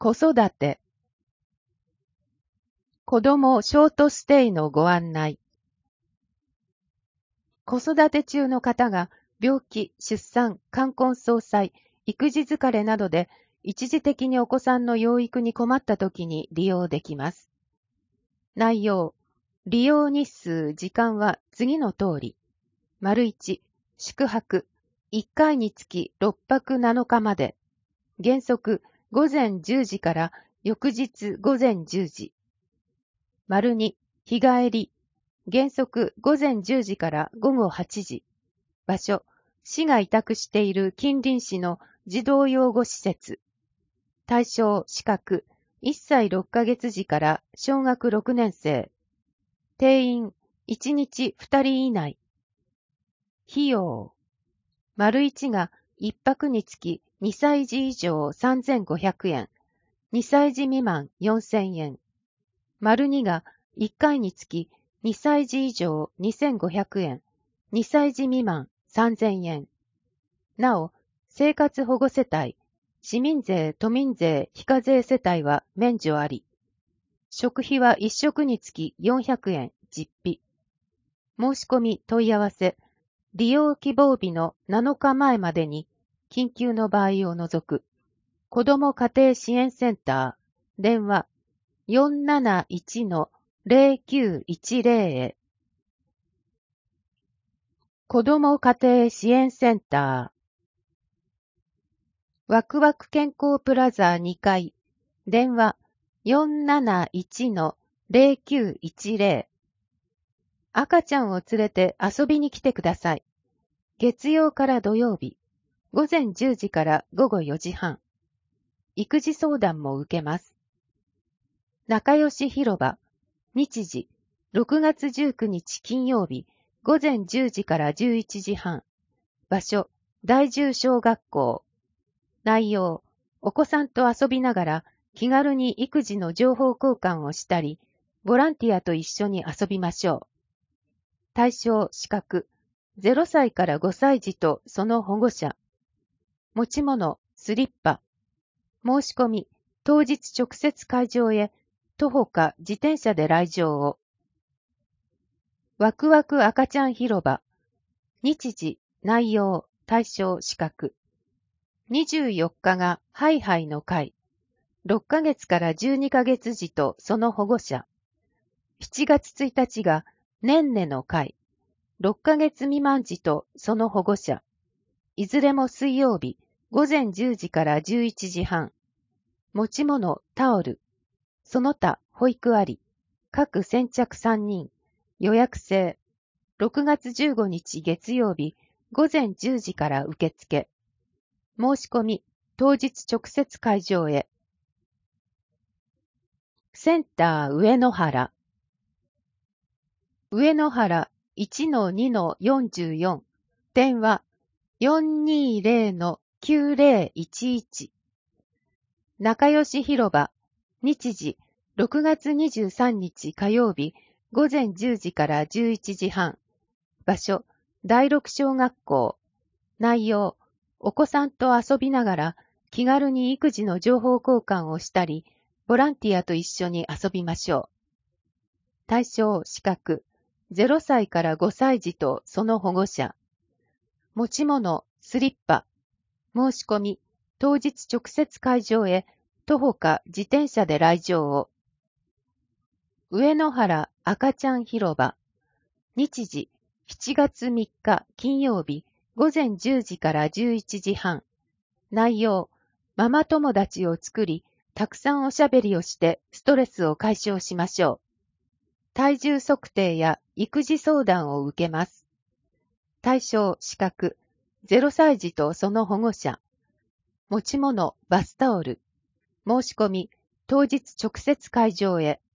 子育て。子供ショートステイのご案内。子育て中の方が病気、出産、冠婚葬祭、育児疲れなどで一時的にお子さんの養育に困った時に利用できます。内容、利用日数、時間は次の通り。1、宿泊、1回につき6泊7日まで。原則、午前10時から翌日午前10時。2、日帰り。原則午前10時から午後8時。場所、市が委託している近隣市の児童養護施設。対象、資格、1歳6ヶ月時から小学6年生。定員、1日2人以内。費用、1が1泊につき2歳児以上3500円、2歳児未満4000円。2が1回につき2歳児以上2500円、2歳児未満3000円。なお、生活保護世帯、市民税・都民税非課税世帯は免除あり。食費は1食につき400円実費。申し込み問い合わせ、利用希望日の7日前までに、緊急の場合を除く、子ども家庭支援センター、電話 471-0910 へ。子ども家庭支援センター、ワクワク健康プラザ2階、電話 471-0910。赤ちゃんを連れて遊びに来てください。月曜から土曜日、午前10時から午後4時半。育児相談も受けます。仲良し広場、日時、6月19日金曜日、午前10時から11時半。場所、第10小学校。内容、お子さんと遊びながら気軽に育児の情報交換をしたり、ボランティアと一緒に遊びましょう。対象、資格、0歳から5歳児とその保護者。持ち物、スリッパ。申し込み、当日直接会場へ、徒歩か自転車で来場を。ワクワク赤ちゃん広場。日時、内容、対象、資格。24日がハイハイの会。6ヶ月から12ヶ月児とその保護者。7月1日がねんねの会。6ヶ月未満児とその保護者。いずれも水曜日、午前10時から11時半。持ち物、タオル。その他、保育あり。各先着3人。予約制。6月15日月曜日、午前10時から受付。申し込み、当日直接会場へ。センター上野原。上野原 1-2-44。電話 420-9011。仲良し広場。日時、6月23日火曜日、午前10時から11時半。場所、第6小学校。内容、お子さんと遊びながら気軽に育児の情報交換をしたり、ボランティアと一緒に遊びましょう。対象、資格、0歳から5歳児とその保護者。持ち物、スリッパ。申し込み、当日直接会場へ、徒歩か自転車で来場を。上野原赤ちゃん広場。日時、7月3日金曜日、午前10時から11時半。内容、ママ友達を作り、たくさんおしゃべりをしてストレスを解消しましょう。体重測定や育児相談を受けます。対象、資格、0歳児とその保護者。持ち物、バスタオル。申し込み、当日直接会場へ。